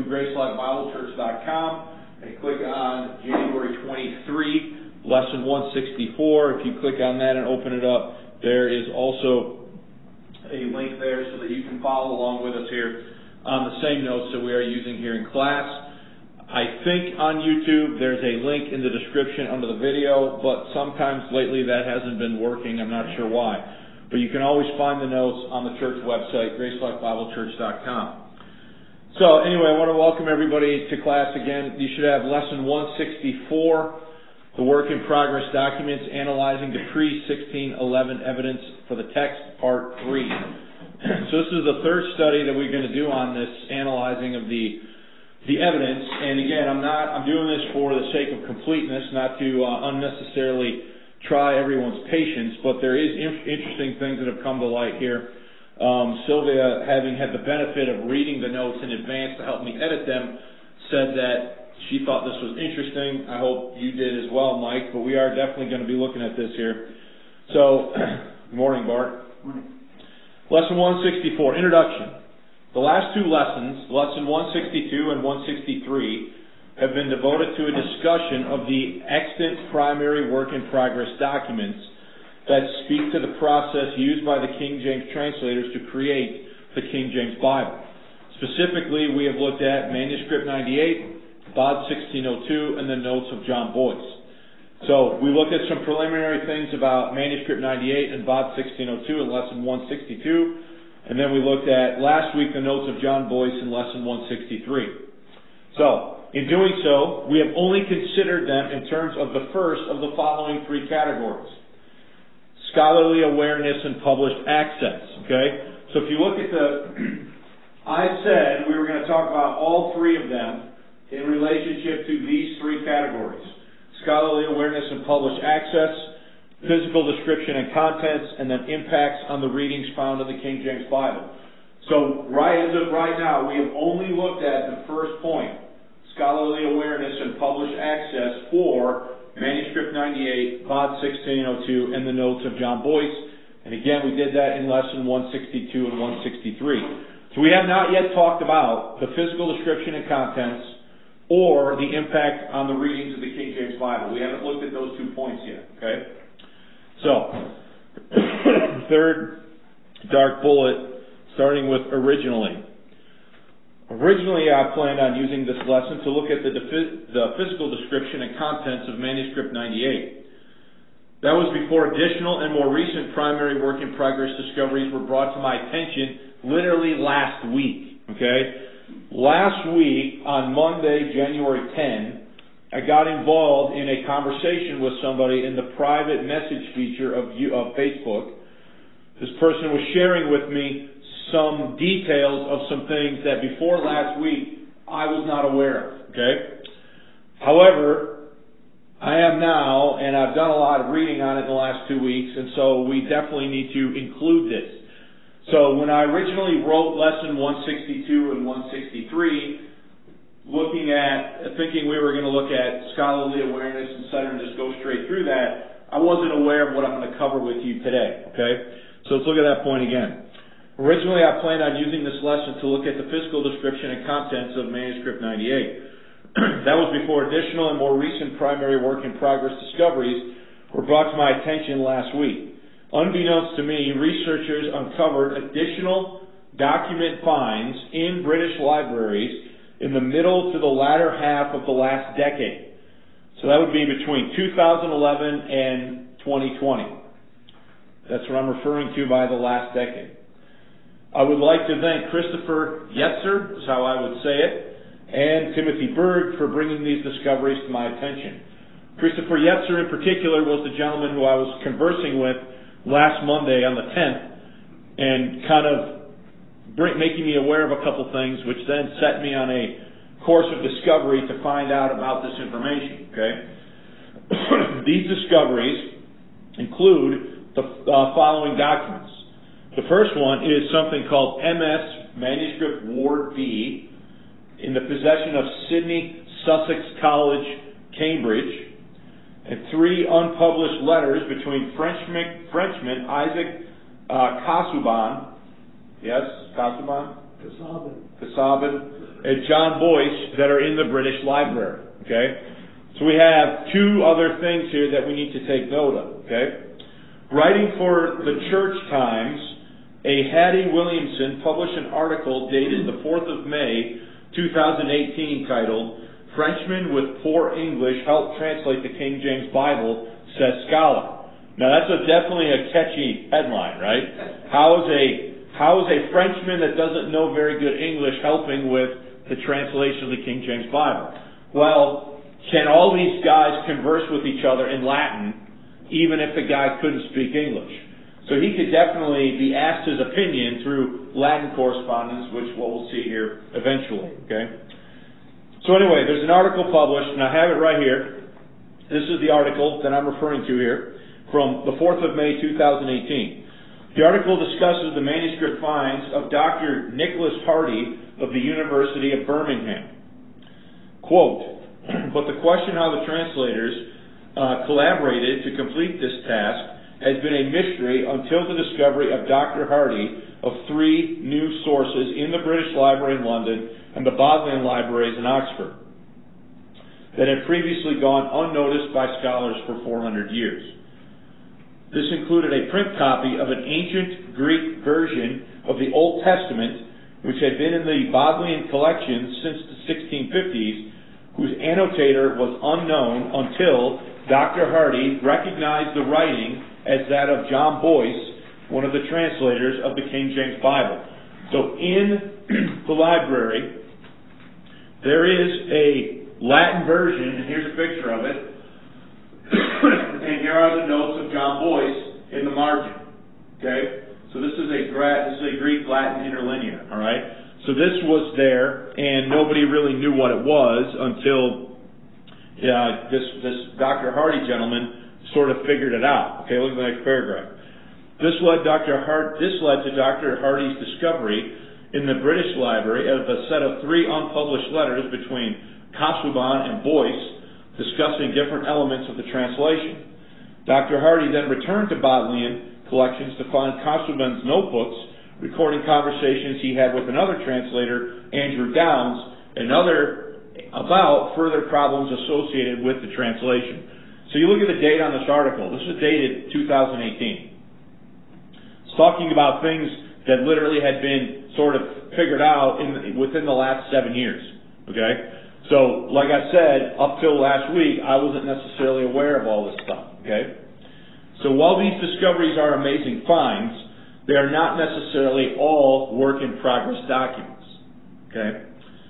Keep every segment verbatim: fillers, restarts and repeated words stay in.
grace life bible church dot com and click on January twenty-third, lesson one sixty-four. If you click on that and open it up, there is also a link there so that you can follow along with us here on the same notes that we are using here in class. I think on YouTube there's a link in the description under the video, but sometimes lately that hasn't been working. I'm not sure why. But you can always find the notes on the church website, grace life bible church dot com. So anyway, I want to welcome everybody to class again. You should have lesson one sixty-four, the work in progress documents, analyzing the pre sixteen eleven evidence for the text, part three. So this is the third study that we're going to do on this analyzing of the the evidence. And again, I'm not I'm doing this for the sake of completeness, not to uh, unnecessarily try everyone's patience, but there is in- interesting things that have come to light here. Um, Sylvia, having had the benefit of reading the notes in advance to help me edit them, said that she thought this was interesting. I hope you did as well, Mike, but we are definitely going to be looking at this here. So, good morning, Bart. Morning. Lesson one sixty-four, Introduction. The last two lessons, lesson one sixty-two and one sixty-three, have been devoted to a discussion of the extant primary work in progress documents that speak to the process used by the King James translators to create the King James Bible. Specifically, we have looked at Manuscript ninety-eight, B O D sixteen oh two, and the notes of John Boyce. So we looked at some preliminary things about Manuscript ninety-eight and B O D sixteen oh two in lesson one sixty-two, and then we looked at last week the notes of John Boyce in lesson one sixty-three. So, in doing so, we have only considered them in terms of the first of the following three categories: scholarly awareness and published access. Okay? So if you look at the, I said we were going to talk about all three of them in relationship to these three categories: scholarly awareness and published access, physical description and contents, and then impacts on the readings found in the King James Bible. So right as of right now, we have only looked at the first point: scholarly awareness and published access for Manuscript ninety-eight, B O D sixteen oh two, and the notes of John Boyce. And again, we did that in lesson one sixty-two and one sixty-three. So we have not yet talked about the physical description and contents or the impact on the readings of the King James Bible. We haven't looked at those two points yet. Okay? So, third dark bullet, starting with originally. Originally, I planned on using this lesson to look at the, defi- the physical description and contents of Manuscript ninety-eight. That was before additional and more recent primary work in progress discoveries were brought to my attention literally last week. Okay? Last week, on Monday, January tenth, I got involved in a conversation with somebody in the private message feature of, of Facebook. This person was sharing with me some details of some things that before last week I was not aware of. Okay? However, I am now, and I've done a lot of reading on it in the last two weeks, and so we definitely need to include this. So when I originally wrote lesson one sixty-two and one sixty-three, looking at, thinking we were going to look at scholarly awareness and cetera, and just go straight through that, I wasn't aware of what I'm going to cover with you today. Okay? So let's look at that point again. Originally, I planned on using this lesson to look at the physical description and contents of Manuscript ninety-eight. That was before additional and more recent primary work in progress discoveries were brought to my attention last week. Unbeknownst to me, researchers uncovered additional document finds in British libraries in the middle to the latter half of the last decade. So that would be between two thousand eleven and twenty twenty. That's what I'm referring to by the last decade. I would like to thank Christopher Yetzer, is how I would say it, and Timothy Berg for bringing these discoveries to my attention. Christopher Yetzer in particular was the gentleman who I was conversing with last Monday on the tenth, and kind of bring, making me aware of a couple things, which then set me on a course of discovery to find out about this information. Okay? These discoveries include the uh, following documents. The first one is something called M S Manuscript Ward B in the possession of Sidney Sussex College, Cambridge, and three unpublished letters between Frenchman, Frenchman Isaac uh, Casaubon, yes, Casaubon, Casaubon. Casaubon, and John Boyce that are in the British Library, okay? So we have two other things here that we need to take note of, okay? Writing for the Church Times, a Hattie Williamson published an article dated the fourth of May, two thousand eighteen, titled, "Frenchmen with Poor English Help Translate the King James Bible, Says Scholar." Now that's a, definitely a catchy headline, right? How is a how is a Frenchman that doesn't know very good English helping with the translation of the King James Bible? Well, can all these guys converse with each other in Latin, even if the guy couldn't speak English? So he could definitely be asked his opinion through Latin correspondence, which what we'll see here eventually, okay? So anyway, there's an article published, and I have it right here. This is the article that I'm referring to here, from the fourth of May, two thousand eighteen. The article discusses the manuscript finds of Doctor Nicholas Hardy of the University of Birmingham. Quote, "But the question how the translators uh, collaborated to complete this task has been a mystery until the discovery of Doctor Hardy of three new sources in the British Library in London and the Bodleian Libraries in Oxford that had previously gone unnoticed by scholars for four hundred years. This included a print copy of an ancient Greek version of the Old Testament, which had been in the Bodleian collection since the sixteen fifties, whose annotator was unknown until Doctor Hardy recognized the writing as that of John Boyce, one of the translators of the King James Bible." So in the library, there is a Latin version, and here's a picture of it, and here are the notes of John Boyce in the margin. Okay? So this is a this is a Greek-Latin interlinear, all right? So this was there, and nobody really knew what it was until uh, this this Doctor Hardy gentleman sort of figured it out. Okay, look at the next paragraph. This led Doctor Hart this led to Doctor Hardy's discovery in the British Library of a set of three unpublished letters between Casaubon and Boyce discussing different elements of the translation. Doctor Hardy then returned to Bodleian collections to find Casaubon's notebooks recording conversations he had with another translator, Andrew Downes, and other about further problems associated with the translation. So you look at the date on this article. This is dated two thousand eighteen. It's talking about things that literally had been sort of figured out in within the last seven years. Okay? So, like I said, up till last week, I wasn't necessarily aware of all this stuff. Okay? So while these discoveries are amazing finds, they are not necessarily all work-in-progress documents, okay,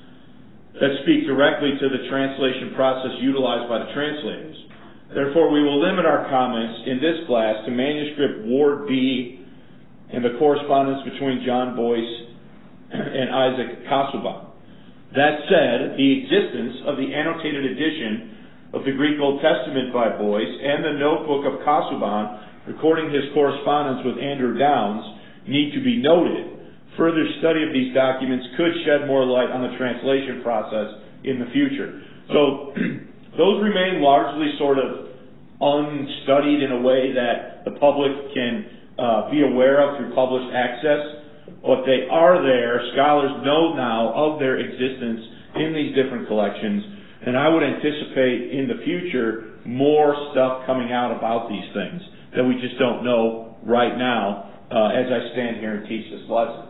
that speak directly to the translation process utilized by the translators. Therefore, we will limit our comments in this class to manuscript Ward B and the correspondence between John Boyce and Isaac Casaubon. That said, the existence of the annotated edition of the Greek Old Testament by Boyce and the notebook of Casaubon recording his correspondence with Andrew Downes need to be noted. Further study of these documents could shed more light on the translation process in the future. So those remain largely sort of unstudied in a way that the public can uh, be aware of through published access, but they are there. Scholars know now of their existence in these different collections, and I would anticipate in the future more stuff coming out about these things that we just don't know right now uh, as I stand here and teach this lesson.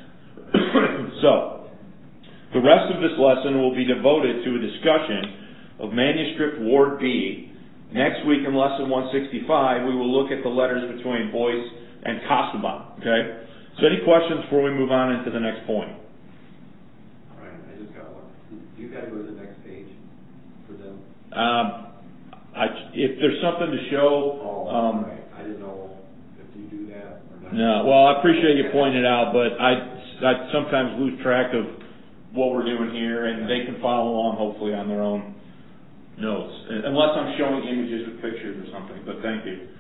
So, the rest of this lesson will be devoted to a discussion of manuscript Ward B. Next week in lesson one sixty-five, we will look at the letters between Boyce and Casaubon. Okay? So any questions before we move on into the next point? Ryan, I just got one. You got to go to the next page for them. Um, I, if there's something to show... Oh, um, right. I didn't know if you do that or not. No, well, I appreciate you pointing it out, but I, I sometimes lose track of what we're doing here, and they can follow along, hopefully, on their own notes, unless I'm showing images with pictures or something, but thank you.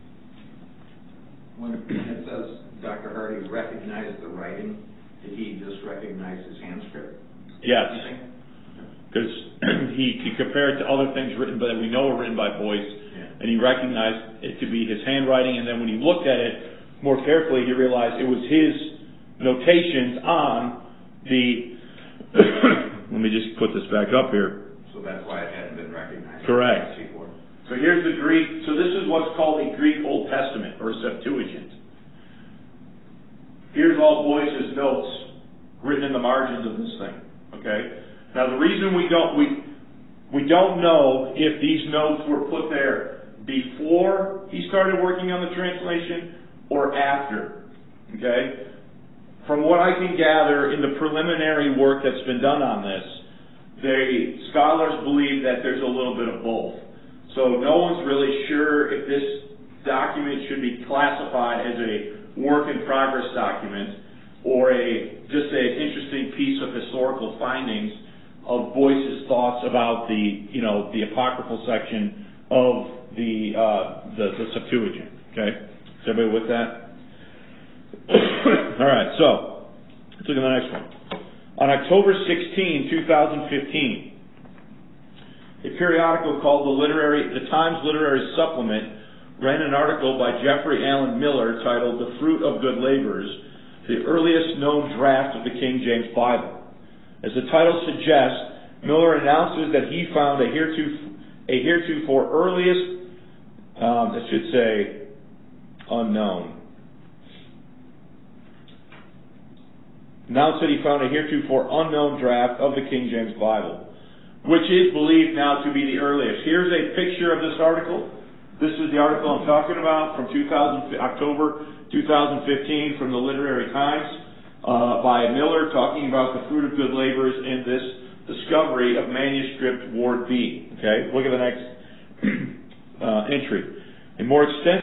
When it says Doctor Hardy recognized the writing, did he just recognize his hand script? Yes, because he, he compared it to other things written, but we know were written by Boyce, yeah. And he recognized it to be his handwriting, and then when he looked at it more carefully, he realized it was his notations on The, let me just put this back up here. So that's why it hadn't been recognized. Correct. Before. So here's the Greek, so this is what's called a Greek Old Testament, or Septuagint. Here's all Boyce's notes written in the margins of this thing, okay? Now the reason we don't, we, we don't know if these notes were put there before he started working on the translation or after, okay? From what I can gather in the preliminary work that's been done on this, the scholars believe that there's a little bit of both. So no one's really sure if this document should be classified as a work in progress document or a just an interesting piece of historical findings of Boyce's thoughts about the you know the apocryphal section of the uh, the, the Septuagint. Okay, is everybody with that? All right, so let's look at the next one. On October sixteenth, twenty fifteen, a periodical called the Literary, the Times Literary Supplement ran an article by Jeffrey Allen Miller titled "The Fruit of Good Labors," the earliest known draft of the King James Bible. As the title suggests, Miller announces that he found a heretofore, a heretofore earliest, um, it should say, unknown. Announced that he found a heretofore unknown draft of the King James Bible, which is believed now to be the earliest. Here's a picture of this article. This is the article I'm talking about from two thousand, October two thousand fifteen from the Literary Times uh, by Miller talking about the fruit of good labors in this discovery of manuscript Ward B. Okay, look at the next uh, entry. A more extensive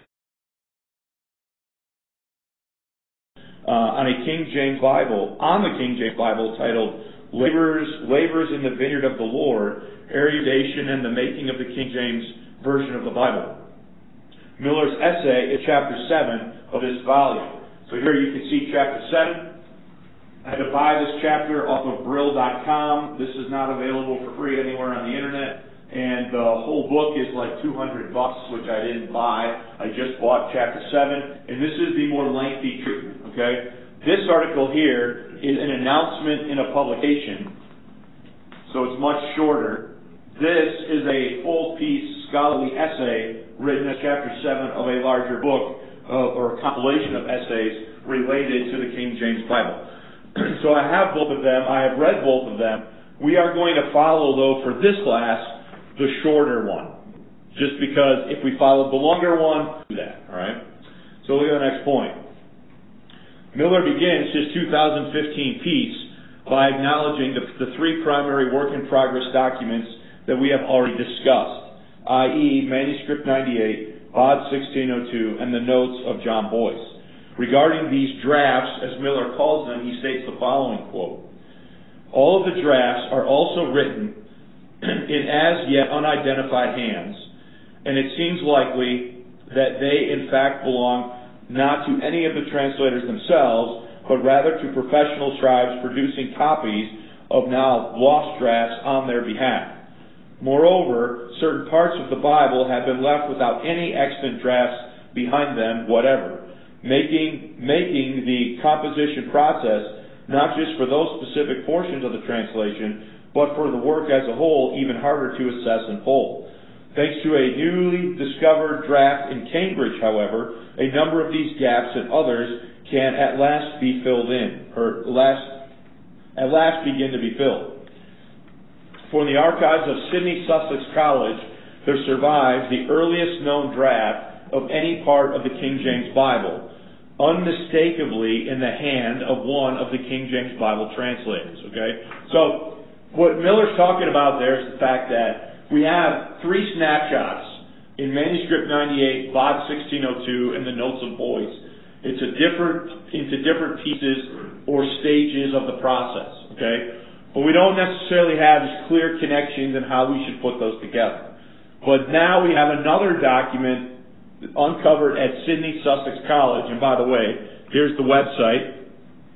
uh, on a King James Bible, on the King James Bible titled Labors, Labors in the Vineyard of the Lord, Erudition and the Making of the King James Version of the Bible. Miller's essay is chapter seven of this volume. So here you can see chapter seven. I had to buy this chapter off of Brill dot com. This is not available for free anywhere on the internet. And the whole book is like two hundred bucks, which I didn't buy. I just bought chapter seven. And this is the more lengthy treatment, okay? This article here is an announcement in a publication, so it's much shorter. This is a full-piece scholarly essay written as chapter seven of a larger book, uh, or a compilation of essays related to the King James Bible. So I have both of them. I have read both of them. We are going to follow, though, for this class, the shorter one, just because if we followed the longer one, do that, all right? So look at the next point. Miller begins his two thousand fifteen piece by acknowledging the, the three primary work-in-progress documents that we have already discussed, that is. Manuscript ninety-eight, B O D sixteen oh two, and the notes of John Boyce. Regarding these drafts, as Miller calls them, he states the following quote, "All of the drafts are also written in as yet unidentified hands, and it seems likely that they in fact belong not to any of the translators themselves, but rather to professional scribes producing copies of now lost drafts on their behalf. Moreover, certain parts of the Bible have been left without any extant drafts behind them whatever, making, making the composition process, not just for those specific portions of the translation, but for the work as a whole, even harder to assess and pull. Thanks to a newly discovered draft in Cambridge, however, a number of these gaps and others can at last be filled in, or last, at last begin to be filled. For in the archives of Sidney Sussex College, there survives the earliest known draft of any part of the King James Bible, unmistakably in the hand of one of the King James Bible translators, okay? So, what Miller's talking about there is the fact that we have three snapshots in Manuscript ninety-eight, B O D sixteen oh two, and the Notes of Boyce. It's a different, into different pieces or stages of the process, okay? But we don't necessarily have as clear connections in how we should put those together. But now we have another document uncovered at Sidney Sussex College, and by the way, here's the website.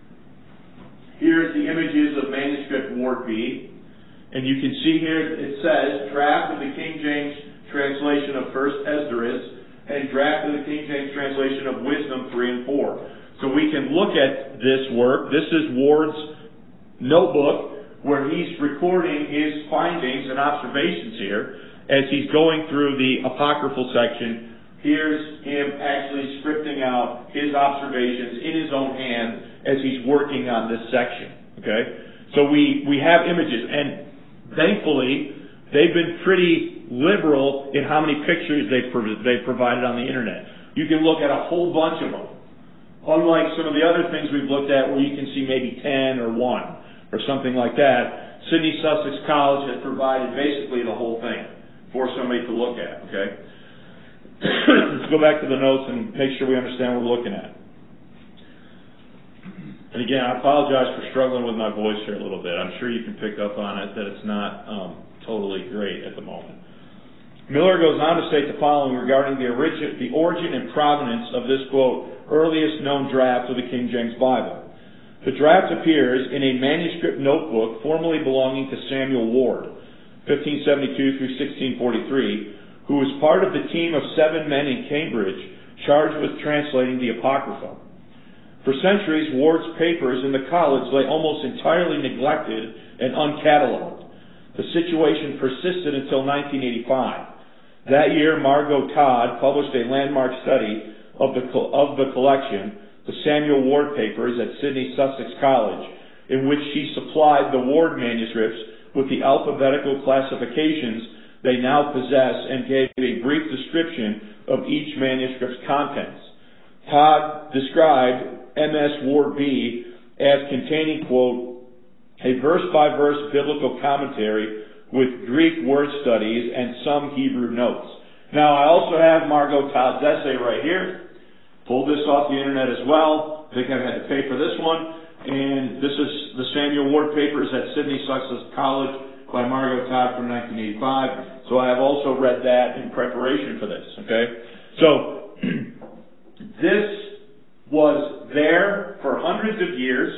Here's the images of Manuscript Ward B. And you can see here it says draft of the King James translation of First Esdras and draft of the King James translation of Wisdom three and four. So we can look at this work. This is Ward's notebook where he's recording his findings and observations here as he's going through the apocryphal section. Here's him actually scripting out his observations in his own hand as he's working on this section. Okay? So we, we have images, and thankfully, they've been pretty liberal in how many pictures they've, prov- they've provided on the internet. You can look at a whole bunch of them. Unlike some of the other things we've looked at where you can see maybe ten or one or something like that, Sydney Sussex College has provided basically the whole thing for somebody to look at. Okay? Let's go back to the notes and make sure we understand what we're looking at. And again, I apologize for struggling with my voice here a little bit. I'm sure you can pick up on it that it's not um, totally great at the moment. Miller goes on to state the following regarding the origin, the origin and provenance of this, quote, earliest known draft of the King James Bible. The draft appears in a manuscript notebook formerly belonging to Samuel Ward, fifteen seventy-two through sixteen forty-three, who was part of the team of seven men in Cambridge charged with translating the Apocrypha. For centuries, Ward's papers in the college lay almost entirely neglected and uncatalogued. The situation persisted until nineteen eighty-five. That year, Margot Todd published a landmark study of the, of the collection, the Samuel Ward papers at Sydney Sussex College, in which she supplied the Ward manuscripts with the alphabetical classifications they now possess and gave a brief description of each manuscript's contents. Todd described M S Ward B as containing, quote, a verse-by-verse biblical commentary with Greek word studies and some Hebrew notes. Now, I also have Margot Todd's essay right here. Pulled this off the internet as well. I think I've had to pay for this one. And this is the Samuel Ward papers at Sydney Sussex College by Margot Todd from nineteen eighty-five. So I have also read that in preparation for this, okay? So, this was there for hundreds of years.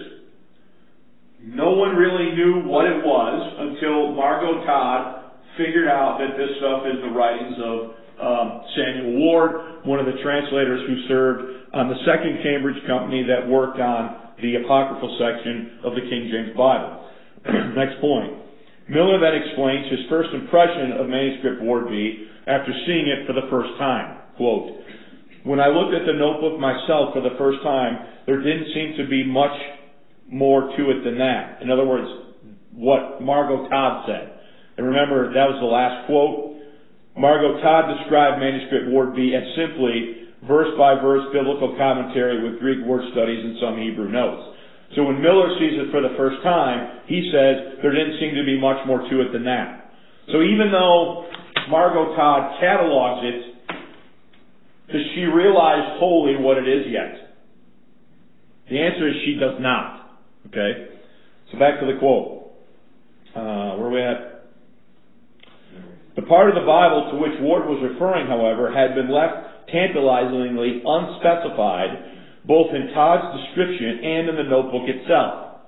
No one really knew what it was until Margot Todd figured out that this stuff is the writings of um, Samuel Ward, one of the translators who served on the second Cambridge company that worked on the apocryphal section of the King James Bible. Next point. Miller then explains his first impression of manuscript Ward B after seeing it for the first time. Quote, when I looked at the notebook myself for the first time, there didn't seem to be much more to it than that. In other words, what Margot Todd said. And remember, that was the last quote. Margot Todd described manuscript Ward B as simply verse-by-verse biblical commentary with Greek word studies and some Hebrew notes. So when Miller sees it for the first time, he says there didn't seem to be much more to it than that. So even though Margot Todd catalogs it, does she realize wholly what it is yet? The answer is she does not. Okay? So back to the quote. Uh, where are we at? The part of the Bible to which Ward was referring, however, had been left tantalizingly unspecified both in Todd's description and in the notebook itself.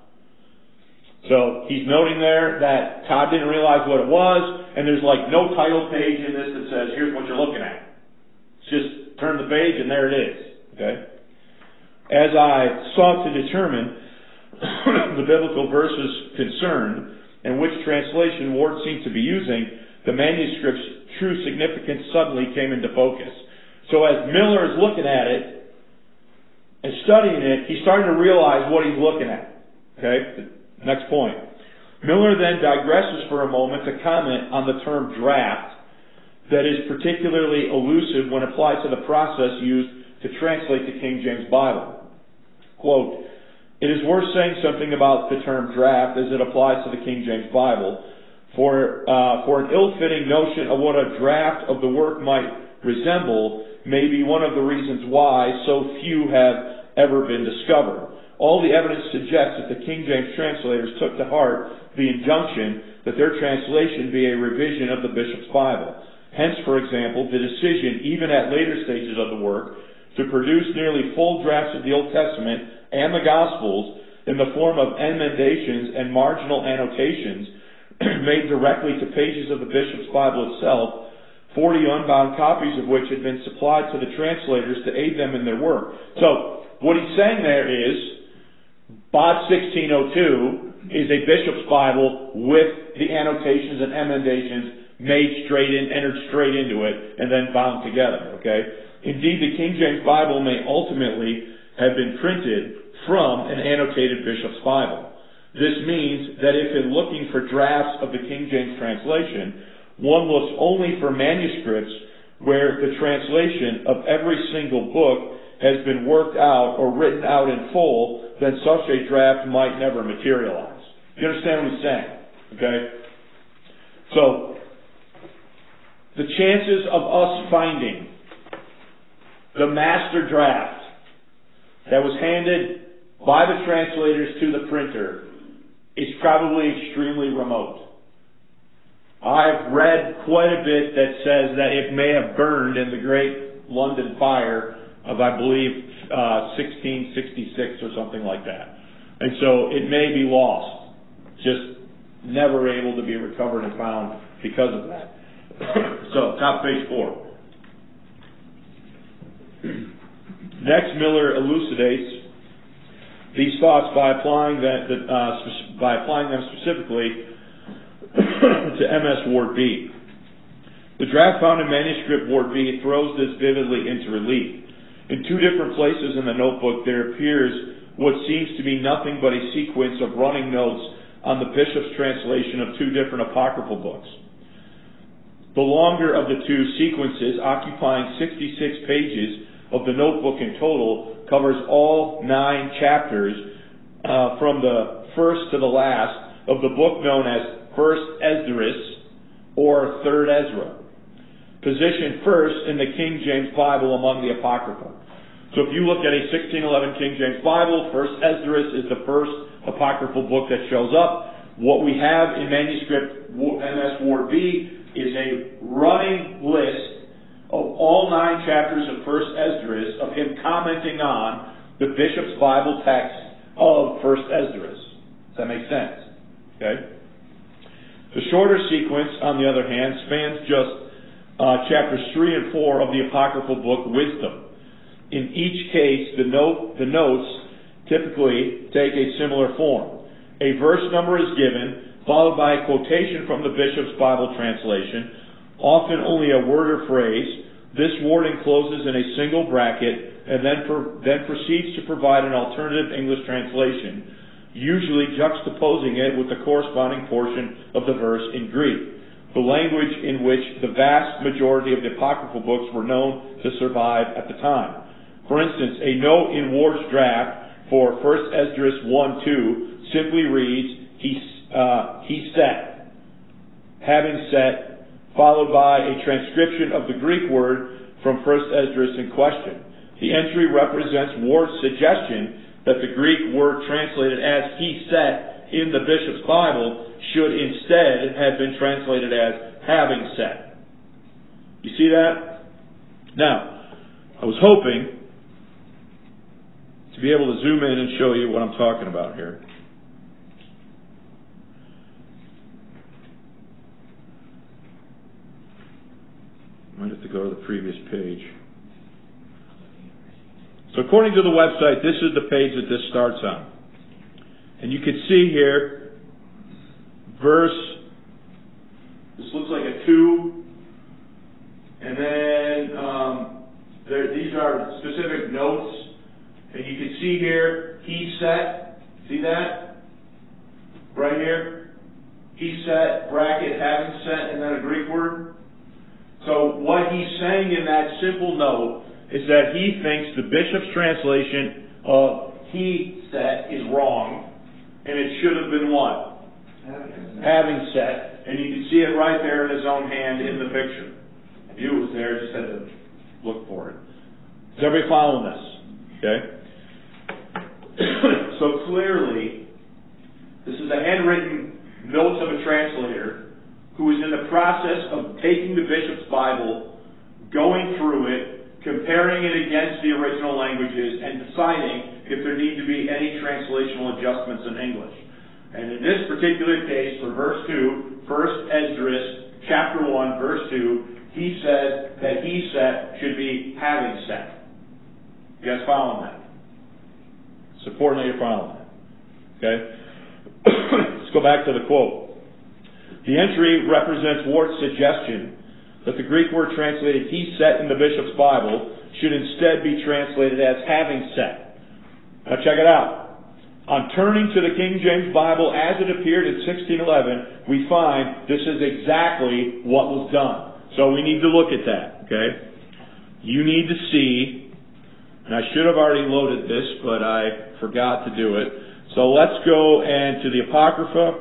So he's noting there that Todd didn't realize what it was, and there's like no title page in this that says, here's what you're looking at. It's just turn the page and there it is. Okay? As I sought to determine the biblical verses concerned and which translation Ward seemed to be using, the manuscript's true significance suddenly came into focus. So as Miller is looking at it, and studying it, he's starting to realize what he's looking at. Okay? Next point. Miller then digresses for a moment to comment on the term draft that is particularly elusive when applied to the process used to translate the King James Bible. Quote, it is worth saying something about the term draft as it applies to the King James Bible, for, uh, for an ill-fitting notion of what a draft of the work might resemble may be one of the reasons why so few have ever been discovered. All the evidence suggests that the King James translators took to heart the injunction that their translation be a revision of the bishop's Bible. Hence, for example, the decision, even at later stages of the work, to produce nearly full drafts of the Old Testament and the Gospels in the form of emendations and marginal annotations made directly to pages of the bishop's Bible itself, forty unbound copies of which had been supplied to the translators to aid them in their work. So, what he's saying there is, Bod sixteen oh two is a bishop's Bible with the annotations and emendations made straight in, entered straight into it, and then bound together, okay? Indeed, the King James Bible may ultimately have been printed from an annotated bishop's Bible. This means that if in looking for drafts of the King James translation, one looks only for manuscripts where the translation of every single book has been worked out or written out in full, then such a draft might never materialize. You understand what he's saying? Okay? So, the chances of us finding the master draft that was handed by the translators to the printer is probably extremely remote. I've read quite a bit that says that it may have burned in the Great London Fire of, I believe, uh, sixteen sixty-six or something like that. And so it may be lost, just never able to be recovered and found because of that. So, top page four. Next, Miller elucidates these thoughts by applying that, uh, by applying them specifically to M S Ward B. The draft found in manuscript Ward B throws this vividly into relief. In two different places in the notebook, there appears what seems to be nothing but a sequence of running notes on the bishop's translation of two different apocryphal books. The longer of the two sequences, occupying sixty-six pages of the notebook in total, covers all nine chapters uh, from the first to the last of the book known as First Esdras or Third Ezra, positioned first in the King James Bible among the Apocrypha. So if you look at a sixteen eleven King James Bible, First Esdras is the first apocryphal book that shows up. What we have in manuscript M S Ward B is a running list of all nine chapters of First Esdras of him commenting on the bishop's Bible text of First Esdras. Does that make sense? Okay. The shorter sequence, on the other hand, spans just uh, chapters three and four of the apocryphal book Wisdom. In each case, the note, the notes typically take a similar form. A verse number is given, followed by a quotation from the bishop's Bible translation, often only a word or phrase. This wording closes in a single bracket and then, per, then proceeds to provide an alternative English translation, usually juxtaposing it with the corresponding portion of the verse in Greek, the language in which the vast majority of the apocryphal books were known to survive at the time. For instance, a note in Ward's draft for First Esdras one two simply reads, he, uh, he set, having set, followed by a transcription of the Greek word from First Esdras in question. The entry represents Ward's suggestion that the Greek word translated as he set in the bishop's Bible should instead have been translated as having set. You see that? Now, I was hoping to be able to zoom in and show you what I'm talking about here. Might have to go to the previous page. So according to the website, this is the page that this starts on. And you can see here, verse, this looks like a two, and then um, there, these are specific notes, and you can see here, he set, see that? Right here, he set, bracket, having set, and then a Greek word. So what he's saying in that simple note is that he thinks the bishop's translation of he set is wrong, and it should have been what? Having, Having set. And you can see it right there in his own hand in the picture. If you was there, just had to look for it. Is everybody following this? Okay? So clearly, this is a handwritten notes of a translator who is in the process of taking the bishop's Bible, going through it, comparing it against the original languages, and deciding if there need to be any translational adjustments in English. And in this particular case, for verse two, First Esdras, chapter one, verse two, he says that he set should be having set. You guys following that? It's important that you're following that. Okay? Let's go back to the quote. The entry represents Ward's suggestion that the Greek word translated "he set" in the bishop's Bible should instead be translated as "having set." Now check it out. On turning to the King James Bible as it appeared in sixteen eleven, we find this is exactly what was done. So we need to look at that, okay? You need to see, and I should have already loaded this, but I forgot to do it. So let's go and to the Apocrypha.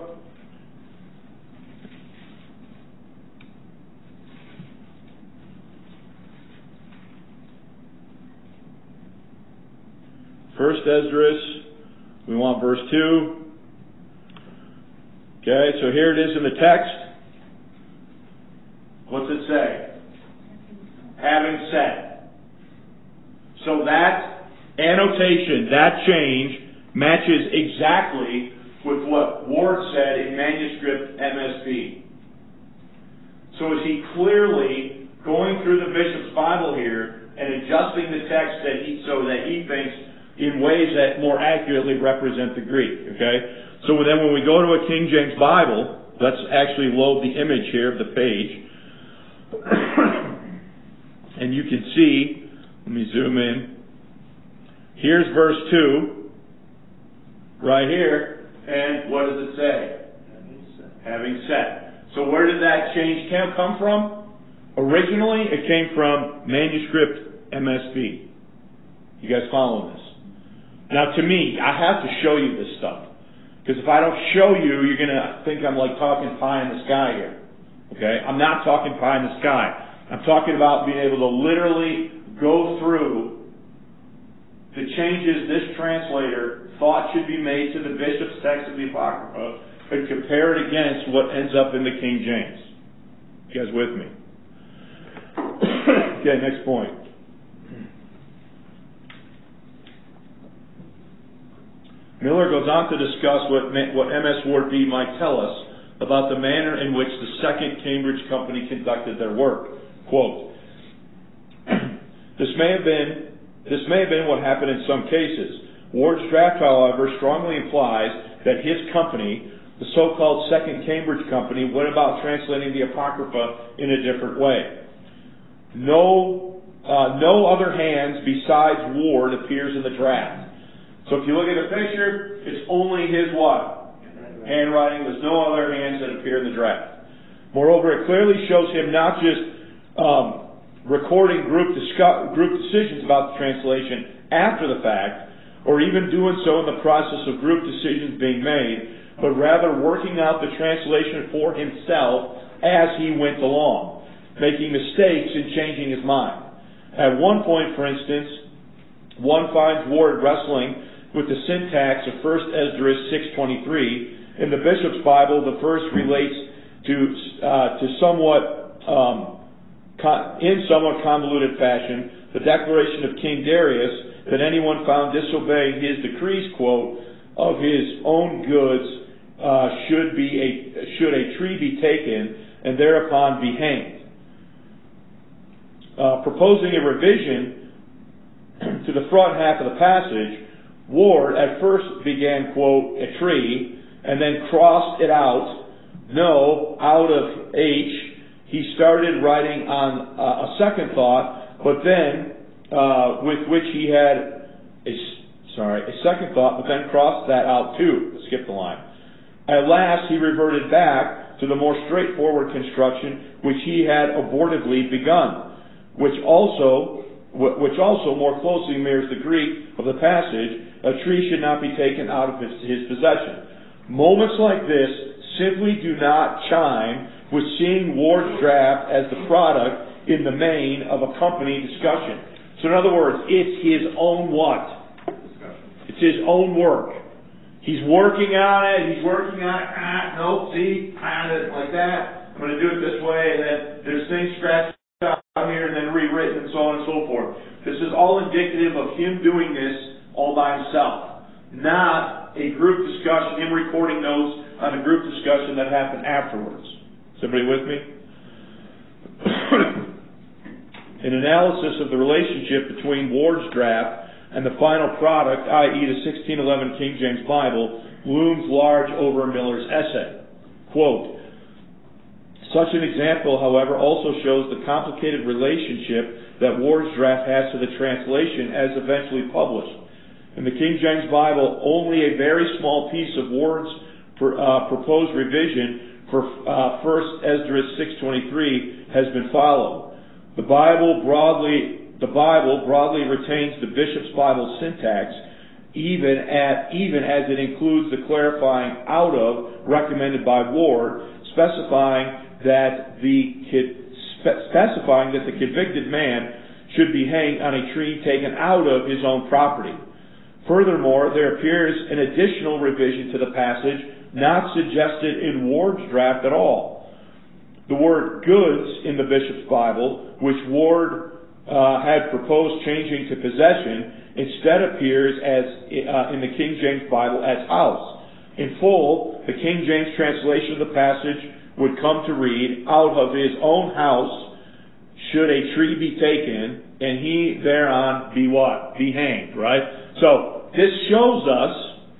First Esdras, we want verse two. Okay, so here it is in the text. What's it say? Having said. So that annotation, that change, matches exactly with what Ward said in manuscript M S B. So is he clearly going through the bishop's Bible here and adjusting the text that he, so that he thinks in ways that more accurately represent the Greek, okay? So then when we go to a King James Bible, let's actually load the image here of the page. And you can see, let me zoom in. Here's verse two, right here, and what does it say? Having said. So where did that change come from? Originally, it came from manuscript M S B. You guys following this? Now, to me, I have to show you this stuff. Because if I don't show you, you're going to think I'm like talking pie in the sky here. Okay? I'm not talking pie in the sky. I'm talking about being able to literally go through the changes this translator thought should be made to the bishop's text of the Apocrypha and compare it against what ends up in the King James. You guys with me? Okay, next point. Miller goes on to discuss what, what M S Ward B might tell us about the manner in which the Second Cambridge Company conducted their work. Quote, this may have been this may have been what happened in some cases. Ward's draft, however, strongly implies that his company, the so-called Second Cambridge Company, went about translating the Apocrypha in a different way. No, uh, no other hands besides Ward appears in the draft. So if you look at the picture, it's only his what? Handwriting. There's no other hands that appear in the draft. Moreover, it clearly shows him not just um, recording group, discuss, group decisions about the translation after the fact, or even doing so in the process of group decisions being made, but rather working out the translation for himself as he went along, making mistakes and changing his mind. At one point, for instance, one finds Ward wrestling with the syntax of First Esdras six twenty-three. In the Bishop's Bible, the verse relates to uh, to somewhat um, con- in somewhat convoluted fashion the declaration of King Darius that anyone found disobeying his decrees, quote, of his own goods uh, should be a should a tree be taken and thereupon be hanged. Uh, proposing a revision to the front half of the passage, Ward at first began, quote, a tree, and then crossed it out. No, out of H, he started writing on uh, a second thought, but then, uh, with which he had, a, sorry, a second thought, but then crossed that out too. Skip the line. At last, he reverted back to the more straightforward construction which he had abortively begun, which also, which also more closely mirrors the Greek of the passage. A tree should not be taken out of his, his possession. Moments like this simply do not chime with seeing Ward's draft as the product in the main of a company discussion. So in other words, it's his own what? Discussion. It's his own work. He's working on it, he's working on it, ah, nope, see, ah, like that. I'm going to do it this way, and then there's things scratched out here and then rewritten and so on and so forth. This is all indicative of him doing this all by himself, not a group discussion, him recording notes on a group discussion that happened afterwards. Is everybody with me? An analysis of the relationship between Ward's draft and the final product, that is the sixteen eleven King James Bible, looms large over Miller's essay. Quote, such an example, however, also shows the complicated relationship that Ward's draft has to the translation as eventually published. In the King James Bible, only a very small piece of Ward's per, uh, proposed revision for uh, First Esdras six twenty-three has been followed. The Bible broadly, the Bible broadly retains the Bishop's Bible syntax, even at even as it includes the clarifying out of recommended by Ward, specifying that the spe- specifying that the convicted man should be hanged on a tree taken out of his own property. Furthermore, there appears an additional revision to the passage not suggested in Ward's draft at all. The word goods in the Bishop's Bible, which Ward uh, had proposed changing to possession, instead appears as uh, in the King James Bible as house. In full, the King James translation of the passage would come to read, out of his own house should a tree be taken, and he thereon be what? Be hanged, right? So, this shows us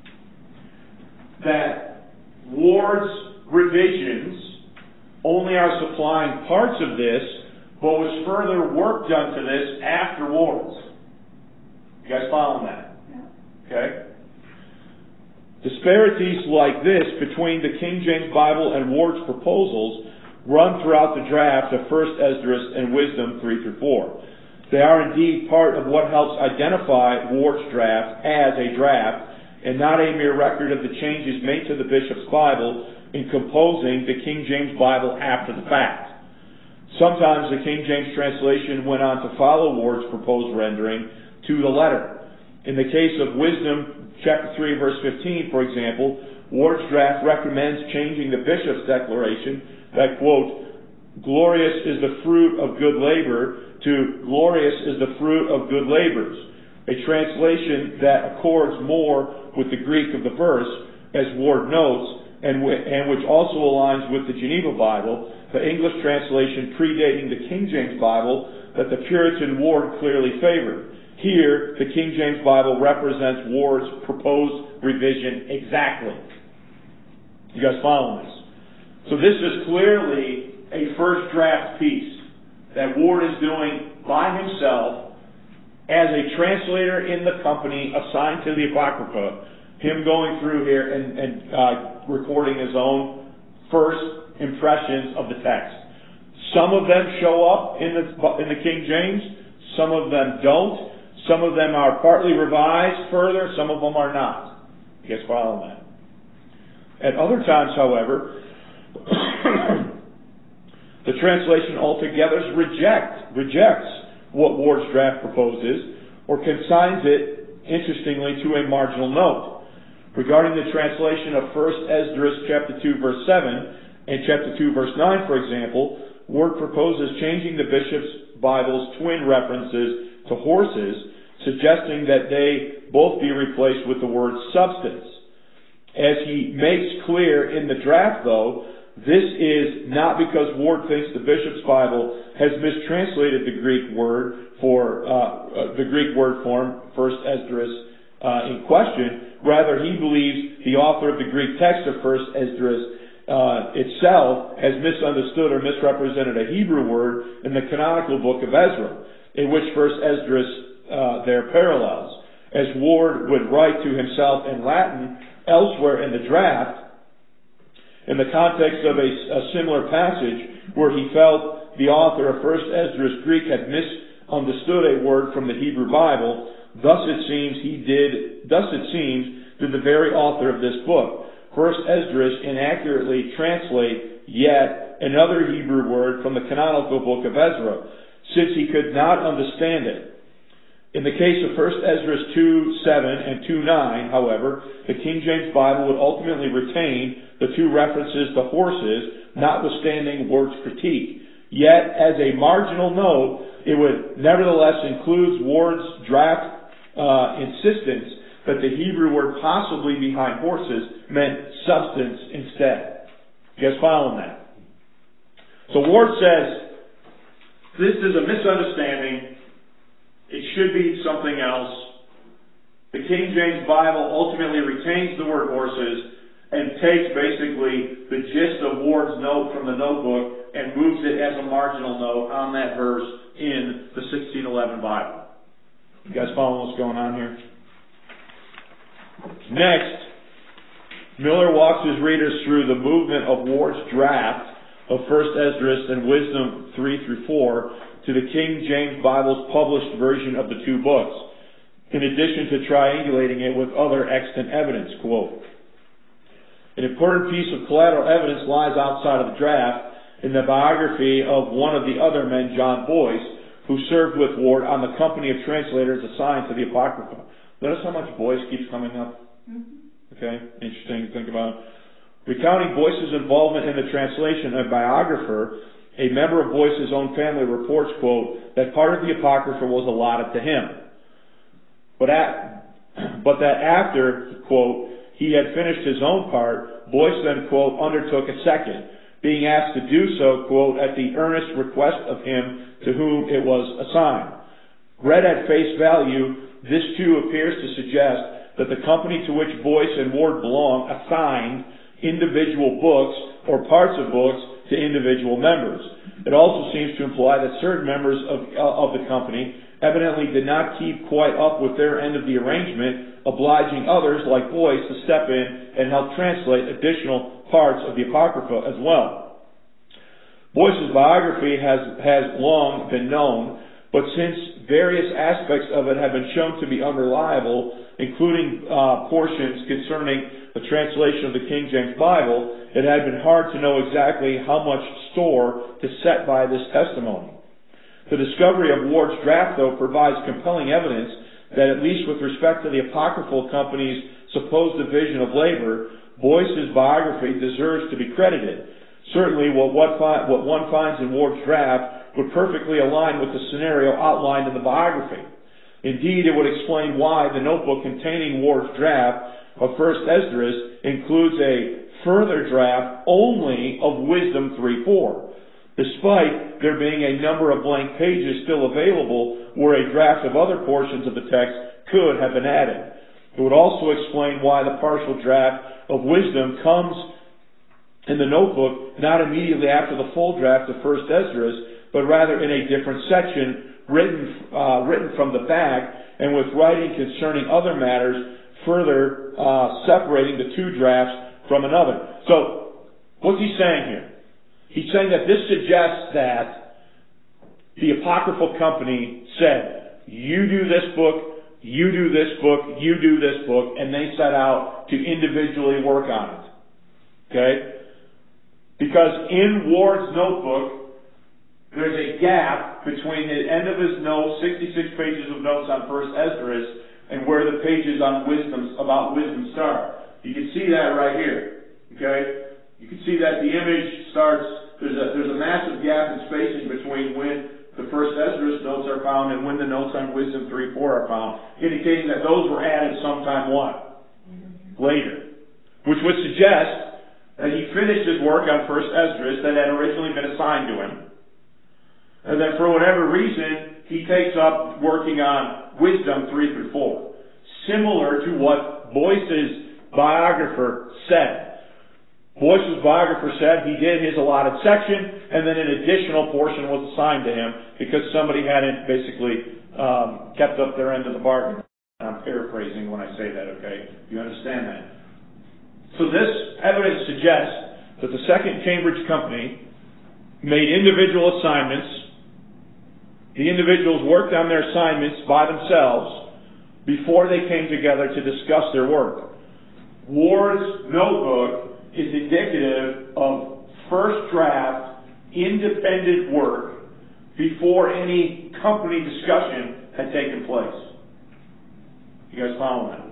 that Ward's revisions only are supplying parts of this, but was further work done to this after Ward's. You guys following that? Okay? Disparities like this between the King James Bible and Ward's proposals run throughout the draft of First Esdras and Wisdom three through four. They are indeed part of what helps identify Ward's draft as a draft, and not a mere record of the changes made to the Bishop's Bible in composing the King James Bible after the fact. Sometimes the King James translation went on to follow Ward's proposed rendering to the letter. In the case of Wisdom chapter three, verse fifteen, for example, Ward's draft recommends changing the bishop's declaration that, quote, glorious is the fruit of good labor to glorious is the fruit of good labors, a translation that accords more with the Greek of the verse, as Ward notes, and, w- and which also aligns with the Geneva Bible, the English translation predating the King James Bible that the Puritan Ward clearly favored. Here, the King James Bible represents Ward's proposed revision exactly. You guys following this? So this is clearly a first draft piece that Ward is doing by himself as a translator in the company assigned to the Apocrypha, him going through here and, and uh, recording his own first impressions of the text. Some of them show up in the, in the King James, some of them don't. Some of them are partly revised further, some of them are not. You guys follow that? At other times, however, the translation altogether reject, rejects what Ward's draft proposes, or consigns it, interestingly, to a marginal note. Regarding the translation of First Esdras chapter two, verse seven, and chapter two, verse nine, for example, Ward proposes changing the Bishop's Bible's twin references to horses, suggesting that they both be replaced with the word substance. As he makes clear in the draft, though, this is not because Ward thinks the Bishop's Bible has mistranslated the Greek word for uh, uh, the Greek word form, First Esdras, uh, in question. Rather, he believes the author of the Greek text of First Esdras uh, itself has misunderstood or misrepresented a Hebrew word in the canonical book of Ezra, in which First Esdras uh, there parallels. As Ward would write to himself in Latin elsewhere in the draft, in the context of a, a similar passage where he felt the author of First Esdras Greek had misunderstood a word from the Hebrew Bible, thus it seems he did, thus it seems did the very author of this book. First Esdras inaccurately translate yet another Hebrew word from the canonical book of Ezra, since he could not understand it. In the case of First Esdras two seven and two nine, however, the King James Bible would ultimately retain the two references to horses, notwithstanding Ward's critique. Yet, as a marginal note, it would nevertheless include Ward's draft uh, insistence that the Hebrew word possibly behind horses meant substance instead. You guys following that? So Ward says, this is a misunderstanding. It should be something else. The King James Bible ultimately retains the word horses and takes basically the gist of Ward's note from the notebook and moves it as a marginal note on that verse in the sixteen eleven Bible. You guys following what's going on here? Next, Miller walks his readers through the movement of Ward's draft of First Esdras and Wisdom three through four to the King James Bible's published version of the two books, in addition to triangulating it with other extant evidence. Quote, an important piece of collateral evidence lies outside of the draft in the biography of one of the other men, John Boyce, who served with Ward on the company of translators assigned to the Apocrypha. Notice how much Boyce keeps coming up? Okay, interesting to think about. Recounting Boyce's involvement in the translation, a biographer, a member of Boyce's own family, reports, quote, that part of the Apocrypha was allotted to him. But, at, but that after, quote, he had finished his own part, Boyce then, quote, undertook a second, being asked to do so, quote, at the earnest request of him to whom it was assigned. Read at face value, this too appears to suggest that the company to which Boyce and Ward belong assigned individual books or parts of books to individual members. It also seems to imply that certain members of, uh, of the company evidently did not keep quite up with their end of the arrangement, obliging others like Boyce to step in and help translate additional parts of the Apocrypha as well. Boyce's biography has, has long been known, but since various aspects of it have been shown to be unreliable, including uh, portions concerning the translation of the King James Bible, it had been hard to know exactly how much store to set by this testimony. The discovery of Ward's draft, though, provides compelling evidence that, at least with respect to the Apocryphal Company's supposed division of labor, Boyce's biography deserves to be credited. Certainly, what, what, fi- what one finds in Ward's draft would perfectly align with the scenario outlined in the biography. Indeed, it would explain why the notebook containing Ward's draft of First Esdras includes a further draft only of Wisdom three four, despite there being a number of blank pages still available where a draft of other portions of the text could have been added. It would also explain why the partial draft of Wisdom comes in the notebook not immediately after the full draft of First Esdras, but rather in a different section written uh, written from the back and with writing concerning other matters, further uh, separating the two drafts from another. So, what's he saying here? He's saying that this suggests that the Apocryphal Company said, you do this book, you do this book, you do this book, and they set out to individually work on it. Okay? Because in Ward's notebook, there's a gap between the end of his notes, sixty-six pages of notes on First Esdras, and where the pages on wisdom, about wisdom start. You can see that right here. Okay? You can see that the image starts, there's a, there's a massive gap in spacing between when the First Esdras notes are found and when the notes on Wisdom three four are found, indicating that those were added sometime what? Later. Which would suggest that he finished his work on First Esdras that had originally been assigned to him, and that for whatever reason, he takes up working on Wisdom three through four. Similar to what Boyce's biographer said. Boyce's biographer said he did his allotted section, and then an additional portion was assigned to him because somebody hadn't basically um, kept up their end of the bargain. I'm paraphrasing when I say that, okay? You understand that? So this evidence suggests that the Second Cambridge Company made individual assignments. The individuals worked on their assignments by themselves before they came together to discuss their work. Ward's notebook is indicative of first draft, independent work before any company discussion had taken place. You guys follow that?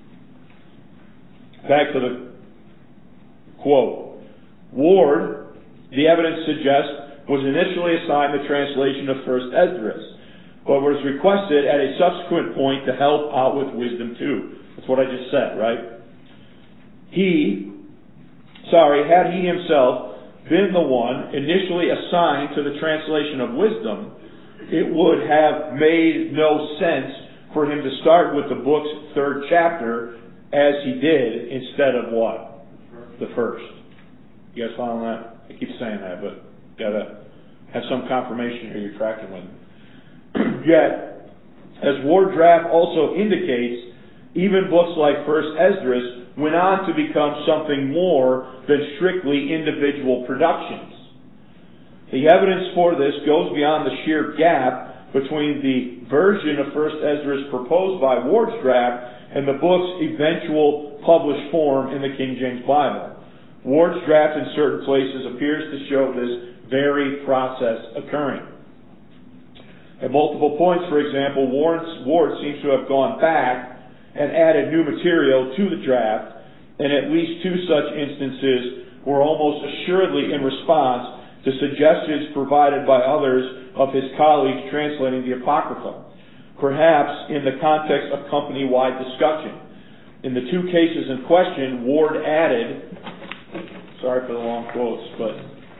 Back to the quote. Ward, the evidence suggests, was initially assigned the translation of First Esdras, but was requested at a subsequent point to help out with Wisdom two. That's what I just said, right? He, sorry, had he himself been the one initially assigned to the translation of Wisdom, it would have made no sense for him to start with the book's third chapter as he did instead of what? The first. You guys following that? I keep saying that, but gotta have some confirmation here you're tracking with me. Yet, as Ward Draft also indicates, even books like First Esdras went on to become something more than strictly individual productions. The evidence for this goes beyond the sheer gap between the version of First Esdras proposed by Ward's draft and the book's eventual published form in the King James Bible. Ward's draft in certain places appears to show this very process occurring. At multiple points, for example, Ward seems to have gone back and added new material to the draft, and at least two such instances were almost assuredly in response to suggestions provided by others of his colleagues translating the Apocrypha, perhaps in the context of company-wide discussion. In the two cases in question, Ward added, sorry for the long quotes, but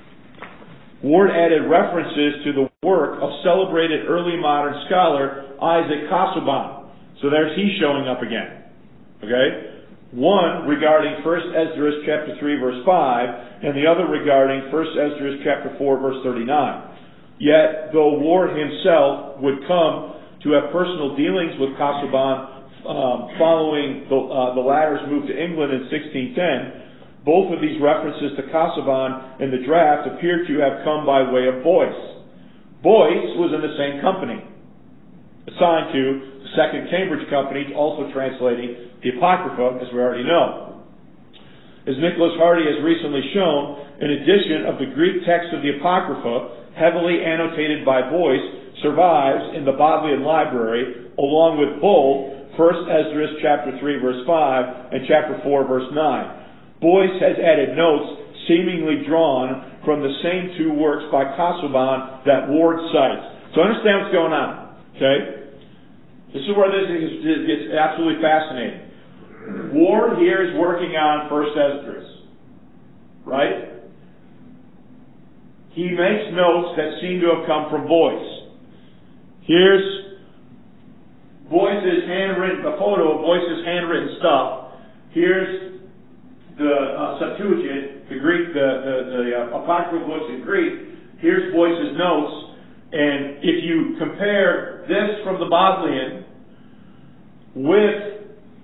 Ward added references to the work of celebrated early modern scholar Isaac Casaubon. So there's he showing up again. Okay? One regarding First Esdras chapter three verse five, and the other regarding First Esdras chapter four verse thirty-nine. Yet, though Ward himself would come to have personal dealings with Casaubon um, following the, uh, the latter's move to England in sixteen ten, both of these references to Casaubon in the draft appear to have come by way of Boyce. Boyce was in the same company, assigned to the Second Cambridge Company, also translating the Apocrypha, as we already know. As Nicholas Hardy has recently shown, an edition of the Greek text of the Apocrypha, heavily annotated by Boyce, survives in the Bodleian Library, along with both First Esdras chapter three verse five and chapter four verse nine. Boyce has added notes seemingly drawn from the same two works by Casaubon that Ward cites. So understand what's going on. Okay? This is where this gets absolutely fascinating. Ward here is working on First Esdras. Right? He makes notes that seem to have come from Boyce. Here's Boyce's handwritten, a photo of Boyce's handwritten stuff. Here's the uh, Septuagint, the Greek, the, the, the uh, Apocryphal books in Greek. Here's Boyce's notes. And if you compare this from the Bodleian with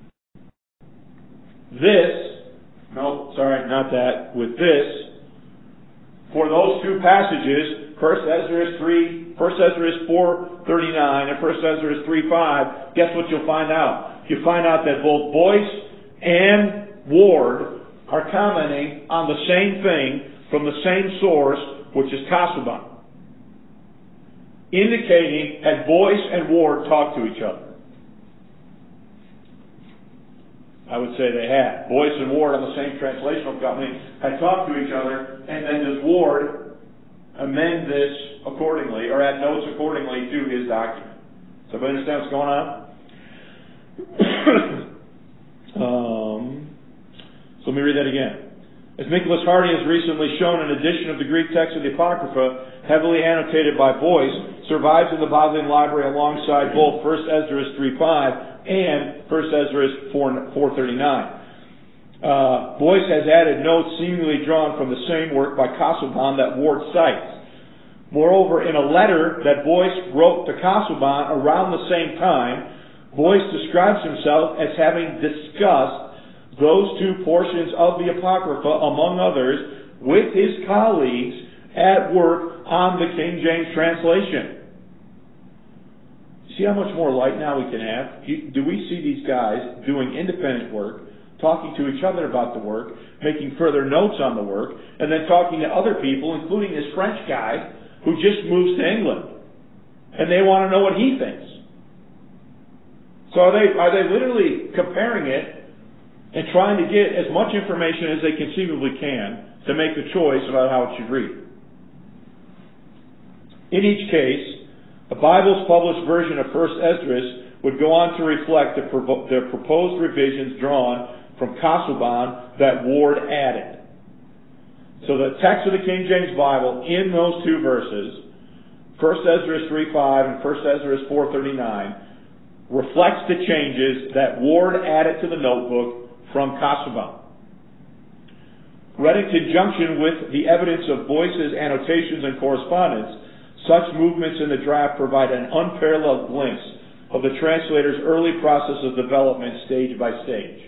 this, no, sorry, not that, with this, for those two passages, First Esdras three, First Esdras four thirty-nine and First Esdras three five, guess what you'll find out? You find out that both Boyce and Ward are commenting on the same thing from the same source, which is Casaubon, indicating that Boyce and Ward talked to each other. I would say they had. Boyce and Ward on the same translational company had talked to each other, and then does Ward amend this accordingly, or add notes accordingly to his document. So everybody understand what's going on? um, so let me read that again. As Nicholas Hardy has recently shown, an edition of the Greek text of the Apocrypha, heavily annotated by Boyce, survives in the Bodleian Library alongside both First Esdras three five and First Esdras four thirty-nine. Uh, Boyce has added notes seemingly drawn from the same work by Casaubon that Ward cites. Moreover, in a letter that Boyce wrote to Casaubon around the same time, Boyce describes himself as having discussed those two portions of the Apocrypha, among others, with his colleagues at work on the King James translation. See how much more light now we can have? Do we see these guys doing independent work, talking to each other about the work, making further notes on the work, and then talking to other people, including this French guy who just moves to England, and they want to know what he thinks. So are they are they literally comparing it and trying to get as much information as they conceivably can to make the choice about how it should read? In each case, the Bible's published version of First Esdras would go on to reflect the, provo- the proposed revisions drawn from Casaubon that Ward added. So the text of the King James Bible in those two verses, First Esdras three five and First Esdras four thirty-nine, reflects the changes that Ward added to the notebook from Casaubon. Read in conjunction with the evidence of Boyce's annotations and correspondence, such movements in the draft provide an unparalleled glimpse of the translator's early process of development stage by stage.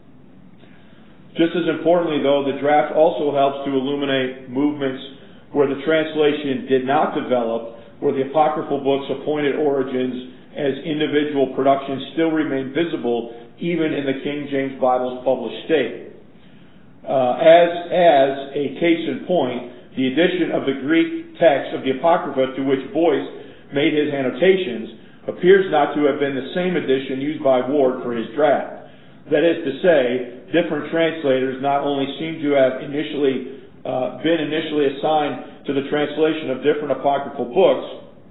Just as importantly, though, the draft also helps to illuminate movements where the translation did not develop, where the apocryphal books' appointed origins as individual productions still remain visible even in the King James Bible's published state. Uh, as, as a case in point, the addition of the Greek text of the Apocrypha to which Boyce made his annotations appears not to have been the same addition used by Ward for his draft. That is to say, different translators not only seem to have initially uh, been initially assigned to the translation of different apocryphal books,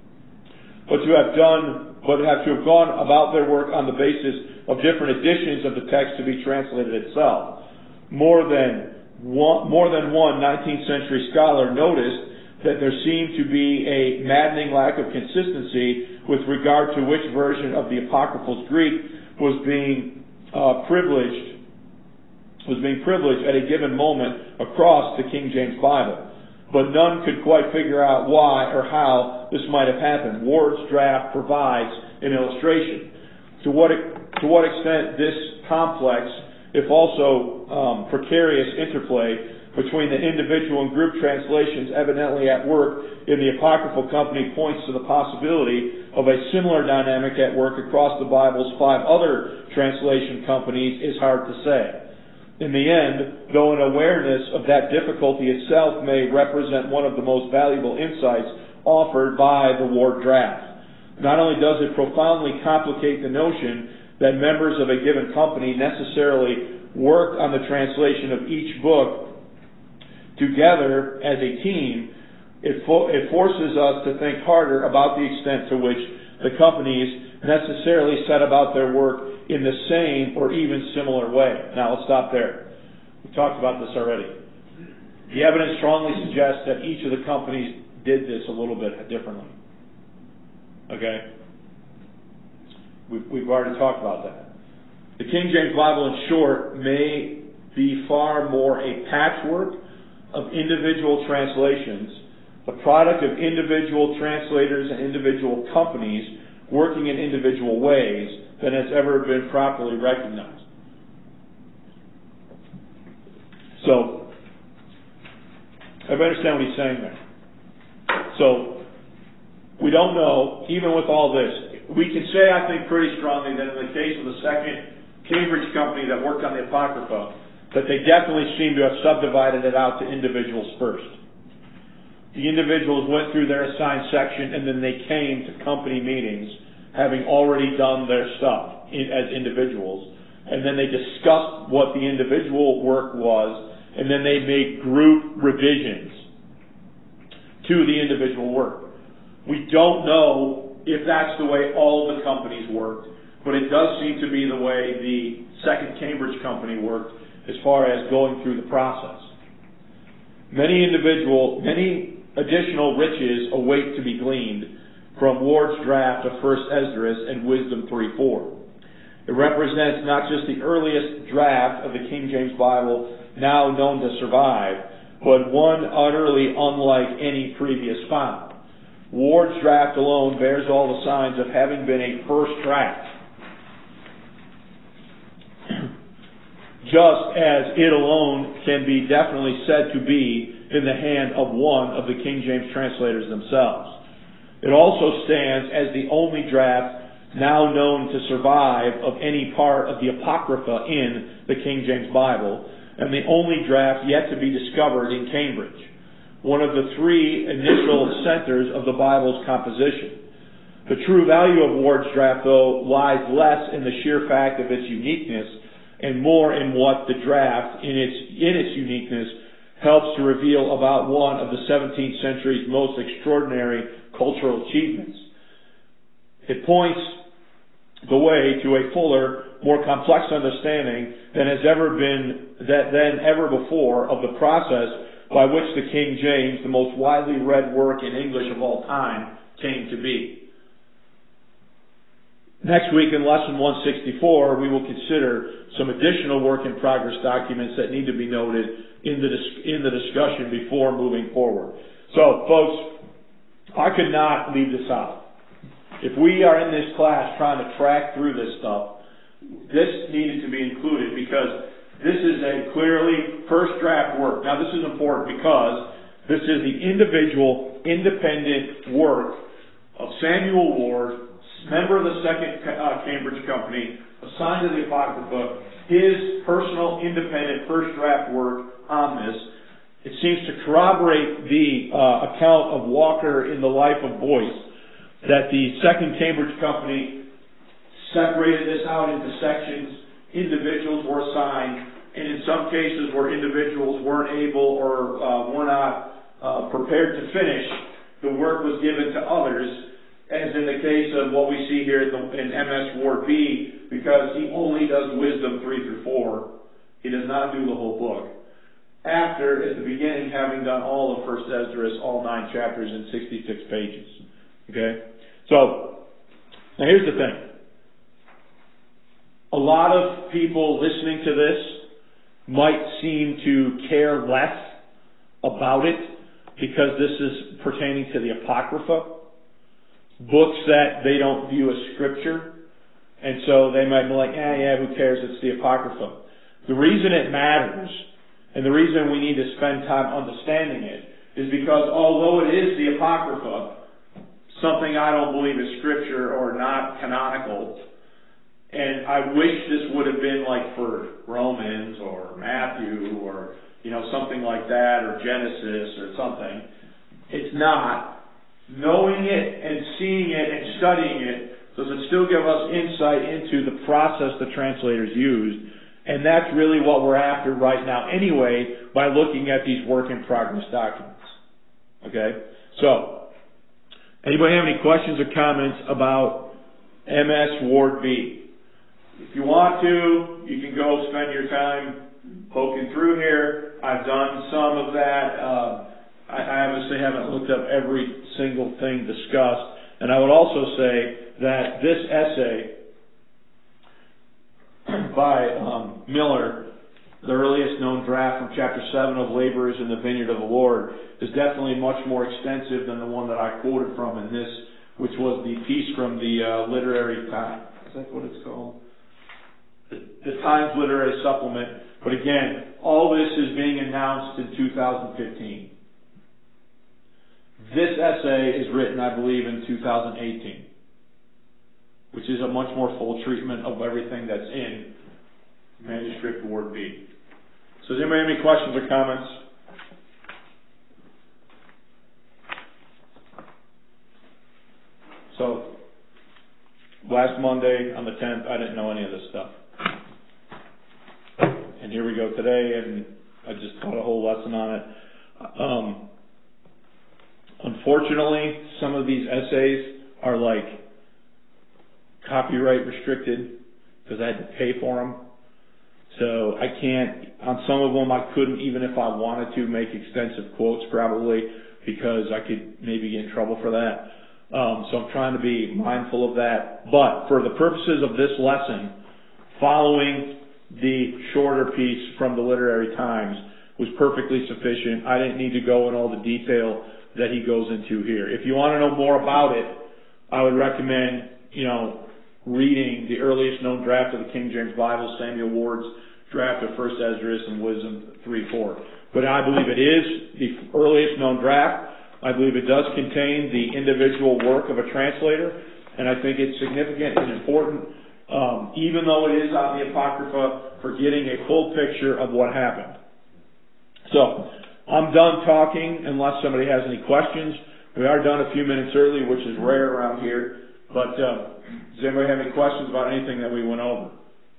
but to have done, but have to have gone about their work on the basis of different editions of the text to be translated itself. More than one, more than one nineteenth century scholar noticed that there seemed to be a maddening lack of consistency with regard to which version of the apocryphal Greek was being uh, privileged was being privileged at a given moment across the King James Bible. But none could quite figure out why or how this might have happened. Ward's draft provides an illustration. To what, to what extent this complex, if also um, precarious interplay between the individual and group translations evidently at work in the Apocryphal Company points to the possibility of a similar dynamic at work across the Bible's five other translation companies is hard to say. In the end, though an awareness of that difficulty itself may represent one of the most valuable insights offered by the Ward draft, not only does it profoundly complicate the notion that members of a given company necessarily work on the translation of each book together as a team, it, fo- it forces us to think harder about the extent to which the companies necessarily set about their work in the same or even similar way. Now, let's stop there. We talked about this already. The evidence strongly suggests that each of the companies did this a little bit differently. Okay? We've, we've already talked about that. The King James Bible, in short, may be far more a patchwork of individual translations, the product of individual translators and individual companies working in individual ways, than has ever been properly recognized. So, everybody understand what he's saying there? So, we don't know, even with all this, we can say, I think, pretty strongly that in the case of the second Cambridge company that worked on the Apocrypha, that they definitely seem to have subdivided it out to individuals first. The individuals went through their assigned section and then they came to company meetings having already done their stuff in, as individuals, and then they discussed what the individual work was, and then they made group revisions to the individual work. We don't know if that's the way all the companies worked, but it does seem to be the way the second Cambridge company worked as far as going through the process. Many individual, many additional riches await to be gleaned from Ward's draft of First Esdras and Wisdom three four. It represents not just the earliest draft of the King James Bible now known to survive, but one utterly unlike any previous found. Ward's draft alone bears all the signs of having been a first draft, just as it alone can be definitely said to be in the hand of one of the King James translators themselves. It also stands as the only draft now known to survive of any part of the Apocrypha in the King James Bible, and the only draft yet to be discovered in Cambridge, one of the three initial centers of the Bible's composition. The true value of Ward's draft, though, lies less in the sheer fact of its uniqueness and more in what the draft, in its, in its uniqueness, helps to reveal about one of the seventeenth century's most extraordinary cultural achievements. It points the way to a fuller, more complex understanding than has ever been, that than ever before, of the process by which the King James, the most widely read work in English of all time, came to be. Next week in lesson one sixty-four, we will consider some additional work in progress documents that need to be noted in the dis- in the discussion before moving forward. So, folks, I could not leave this out. If we are in this class trying to track through this stuff, this needed to be included because this is a clearly first draft work. Now, this is important because this is the individual, independent work of Samuel Ward, member of the Second uh, Cambridge Company, assigned to the Apocrypha, his personal, independent, first draft work on this. It seems to corroborate the uh, account of Walker in the Life of Boyce, that the Second Cambridge Company separated this out into sections, individuals were assigned, and in some cases where individuals weren't able or uh, were not uh, prepared to finish, the work was given to others, as in the case of what we see here in, the, in M S Ward B, because he only does Wisdom three through four. He does not do the whole book. After, at the beginning, having done all of First Esdras, all nine chapters in sixty-six pages. Okay? So, now here's the thing. A lot of people listening to this might seem to care less about it because this is pertaining to the Apocrypha, books that they don't view as scripture, and so they might be like, eh, yeah, who cares, it's the Apocrypha. The reason it matters, and the reason we need to spend time understanding it, is because although it is the Apocrypha, something I don't believe is scripture or not canonical, and I wish this would have been like for Romans or Matthew or, you know, something like that, or Genesis or something, it's not. Knowing it and seeing it and studying it, does it still give us insight into the process the translators used? And that's really what we're after right now anyway, by looking at these work in progress documents. Okay? So, anybody have any questions or comments about M S Ward B? If you want to, you can go spend your time poking through here. I've done some of that. Uh, I obviously haven't looked up every single thing discussed. And I would also say that this essay by um, Miller, the earliest known draft from chapter seven of Laborers in the Vineyard of the Lord, is definitely much more extensive than the one that I quoted from in this, which was the piece from the uh, Literary Times. Is that what it's called? The, the Times Literary Supplement. But again, all this is being announced in two thousand fifteen. This essay is written, I believe, in two thousand eighteen, which is a much more full treatment of everything that's in Manuscript Ward B. So does anybody have any questions or comments? So, last Monday on the tenth, I didn't know any of this stuff. And here we go today, and I just taught a whole lesson on it. Um, Unfortunately, some of these essays are like copyright restricted because I had to pay for them. So I can't, on some of them I couldn't, even if I wanted to, make extensive quotes probably because I could maybe get in trouble for that. Um, so I'm trying to be mindful of that. But for the purposes of this lesson, following the shorter piece from the Literary Times was perfectly sufficient. I didn't need to go in all the detail that he goes into here. If you want to know more about it, I would recommend, you know, reading the earliest known draft of the King James Bible, Samuel Ward's draft of First Esdras and Wisdom three four. But I believe it is the earliest known draft. I believe it does contain the individual work of a translator, and I think it's significant and important, um, even though it is on the Apocrypha, for getting a full picture of what happened. So, I'm done talking unless somebody has any questions. We are done a few minutes early, which is rare around here. But uh, does anybody have any questions about anything that we went over?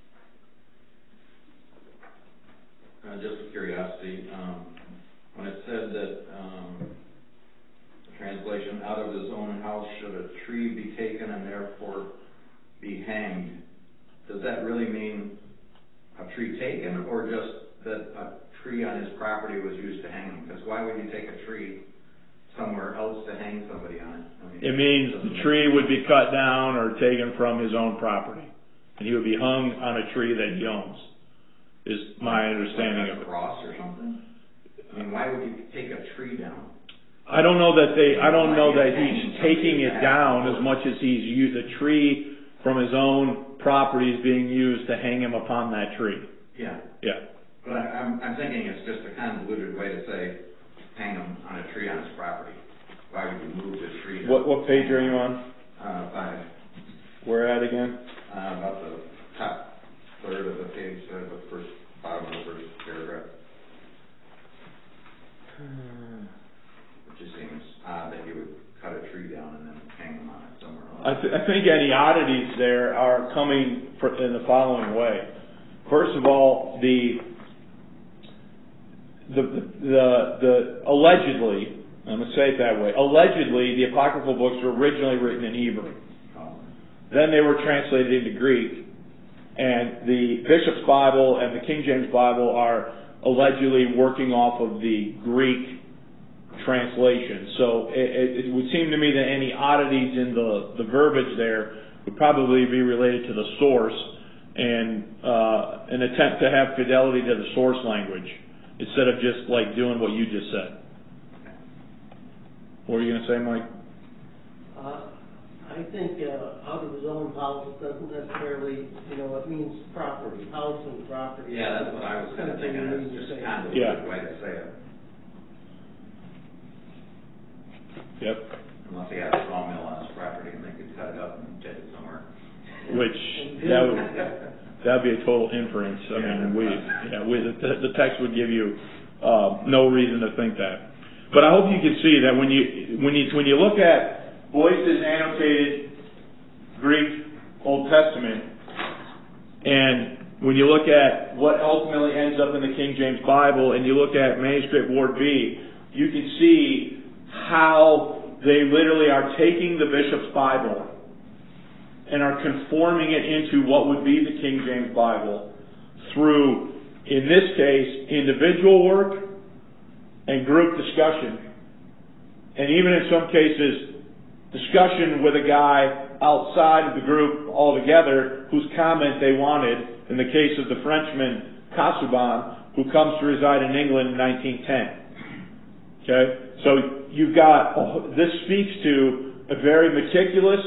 Uh, just a curiosity, um, when it said that um, the translation, out of his own house should a tree be taken and therefore be hanged, does that really mean a tree taken, or just that a tree on his property was used to hang him? Because why would you take a tree somewhere else to hang somebody on it? I mean, It means doesn't the make tree sense. would be cut down or taken from his own property, and he would be hung on a tree that he owns, is my understanding Like of a it. cross or something? I mean, why would you take a tree down? I don't know that they, I don't know that Why he's hanging taking somebody it to down have as much as he's used, the tree from his own property is being used to hang him upon that tree. Yeah, Yeah. but I, I'm, I'm thinking it's just a convoluted way to say, hang him on a tree on his property. Why would you move the tree? to- What, what page are you on? Uh, five, Where at again? uh, about the top third of the page, uh, the first, bottom of the first paragraph. It just seems odd that you would cut a tree down and then hang them on it somewhere else. I, th- I think any oddities there are coming for, in the following way. First of all, the the the, the allegedly, I'm going to say it that way. Allegedly, the apocryphal books were originally written in Hebrew. Oh. Then they were translated into Greek, and the Bishop's Bible and the King James Bible are allegedly working off of the Greek translation. So it, it, it would seem to me that any oddities in the, the verbiage there would probably be related to the source and uh, an attempt to have fidelity to the source language instead of just like doing what you just said. What were you going to say, Mike? Uh, I think uh, out of his own house doesn't necessarily, you know, it means property, house and property. Yeah, that's what I was kind of thinking, it's just a convoluted Yeah. way to say it. Yep. Unless he had a sawmill on his property and they could cut it up and take it somewhere. Which that would that would be a total inference. I mean, we yeah, we, the, the text would give you uh, no reason to think that. But I hope you can see that when you when you when you look at Boyce's annotated Greek Old Testament, and when you look at what ultimately ends up in the King James Bible, and you look at manuscript Ward B, you can see how they literally are taking the Bishop's Bible and are conforming it into what would be the King James Bible through, in this case, individual work and group discussion. And even in some cases, discussion with a guy outside of the group altogether whose comment they wanted, in the case of the Frenchman Casaubon, who comes to reside in England in nineteen ten. Okay? So you've got, this speaks to a very meticulous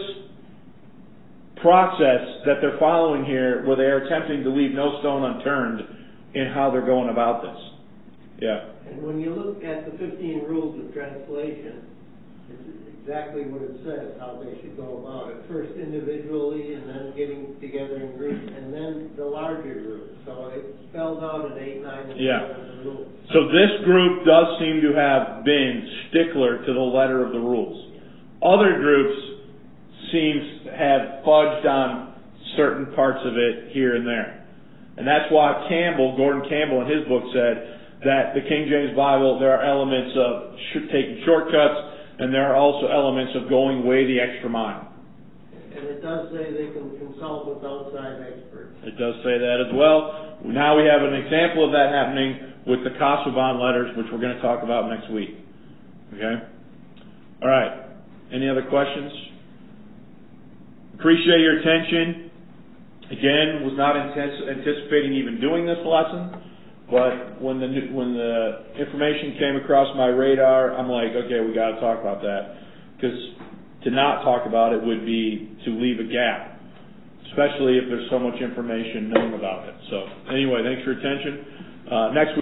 process that they're following here where they are attempting to leave no stone unturned in how they're going about this. Yeah. And when you look at the fifteen rules of translation, it's exactly what it says, how they should go about it. First individually, and then getting together in groups, and then the larger group. So it's spelled out in eight, nine, and Yeah. ten of the rules. So this group does seem to have been stickler to the letter of the rules. Other groups seem to have fudged on certain parts of it here and there. And that's why Campbell, Gordon Campbell in his book said that the King James Bible, there are elements of sh- taking shortcuts, and there are also elements of going way the extra mile. And it does say they can consult with outside experts. It does say that as well. Now we have an example of that happening with the Casaubon letters, which we're going to talk about next week. Okay? All right. Any other questions? Appreciate your attention. Again, was not antici- anticipating even doing this lesson, but when the when the information came across my radar, I'm like, okay, we got to talk about that, because to not talk about it would be to leave a gap, especially if there's so much information known about it. So anyway, thanks for your attention. Uh, next week.